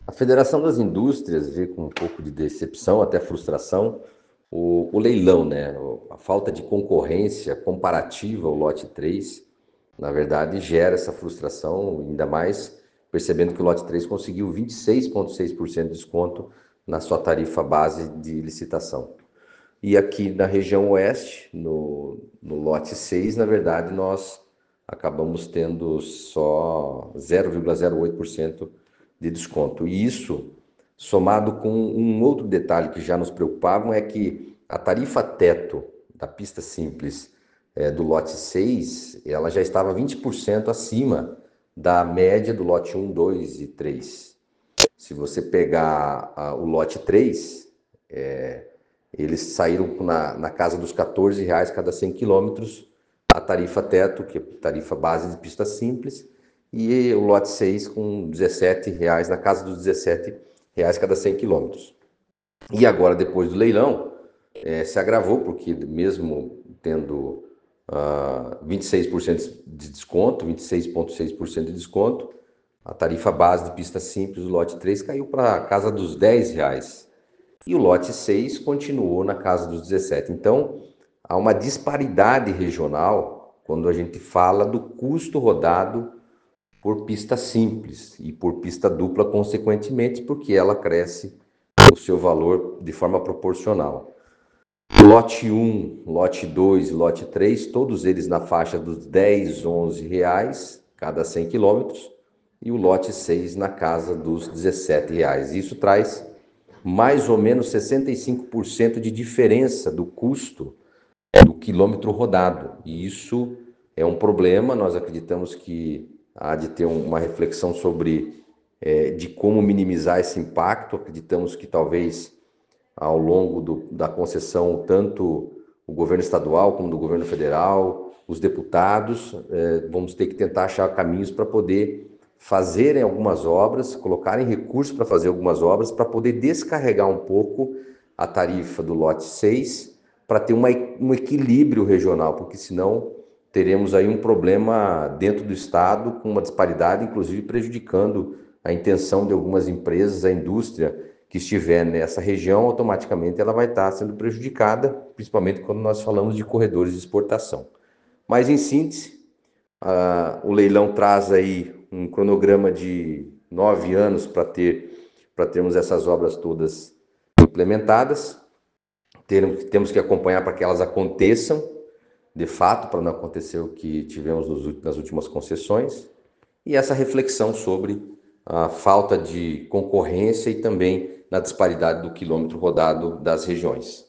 A Federação das Indústrias vê com um pouco de decepção, até frustração, o leilão, né? A falta de concorrência comparativa ao lote 3, na verdade, gera essa frustração, ainda mais percebendo que o lote 3 conseguiu 26,6% de desconto na sua tarifa base de licitação. E aqui na região oeste, no lote 6, na verdade, nós acabamos tendo só 0,08% de desconto. E isso, somado com um outro detalhe que já nos preocupava, é que a tarifa teto da pista simples do lote 6, ela já estava 20% acima da média do lote 1, 2 e 3. Se você pegar o lote 3, eles saíram na casa dos R$ 14 cada 100 quilômetros, a tarifa teto, que é a tarifa base de pista simples, e o lote 6 com R$ 17, na casa dos R$ 17 cada 100 quilômetros. E agora, depois do leilão, se agravou, porque mesmo tendo 26% de desconto, 26,6% de desconto, a tarifa base de pista simples do lote 3 caiu para a casa dos R$ 10. E o lote 6 continuou na casa dos 17. Então, há uma disparidade regional quando a gente fala do custo rodado por pista simples e por pista dupla, consequentemente, porque ela cresce o seu valor de forma proporcional. Lote 1, lote 2 e lote 3, todos eles na faixa dos R$ 10, R$ 11 cada 100 quilômetros, e o lote 6 na casa dos R$ 17. Isso traz mais ou menos 65% de diferença do custo do quilômetro rodado. E isso é um problema, nós acreditamos que há de ter uma reflexão sobre de como minimizar esse impacto. Acreditamos que talvez ao longo da concessão, tanto o governo estadual como do governo federal, os deputados, vamos ter que tentar achar caminhos para poder fazerem algumas obras, colocarem recursos para fazer algumas obras, para poder descarregar um pouco a tarifa do lote 6, para ter um equilíbrio regional, porque senão teremos aí um problema dentro do estado, com uma disparidade, inclusive prejudicando a intenção de algumas empresas, a indústria que estiver nessa região, automaticamente ela vai estar sendo prejudicada, principalmente quando nós falamos de corredores de exportação. Mas, em síntese, o leilão traz aí um cronograma de 9 anos para termos essas obras todas implementadas. Temos que acompanhar para que elas aconteçam, de fato, para não acontecer o que tivemos nas últimas concessões. E essa reflexão sobre a falta de concorrência e também na disparidade do quilômetro rodado das regiões.